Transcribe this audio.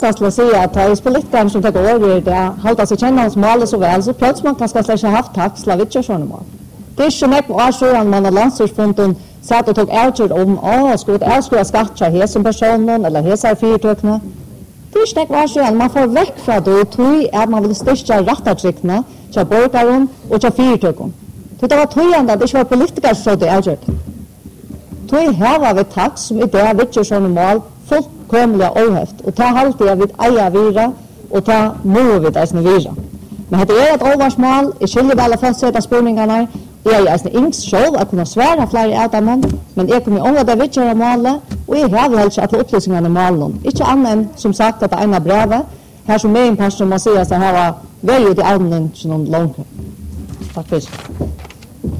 til å si at det er politikerne som tar over det, halter seg kjenne hans mål så vel, så plötsligt man kanskje slik ikke haft takk, så vidt ikke sånne mål. Det er ikke nekk år siden man har landstyrsfunden satt og tok avgjort om, skulle det avskrive skatt til hesen personen, eller hese fyrtøkene. Det er ikke nekk år siden, man får vekk fra det, og tror at man vil styrke rettartrykkene til borgeren og til fyrtøkene. Det var tøyende at det ikke var politikere som det avgjort. Tøy her var vi takk, som i det vidt ikke sånne mål, fullkomlig overhøft, og ta alltid jeg vidt eier vira, og ta må vi det vira. Men det er et oversmål, jeg skylder vel å fastsette spørningene, jeg er yngst selv, jeg kunne svære flere av dem, men jeg kunne unge det vidt gjøre målet, og jeg har vel ikke alle opplysningene i målen. Ikke annet enn, som sagt, at det ene brevet, her som min person må si at det her var veldig til allmenn, ikke noen langt. Takk for det.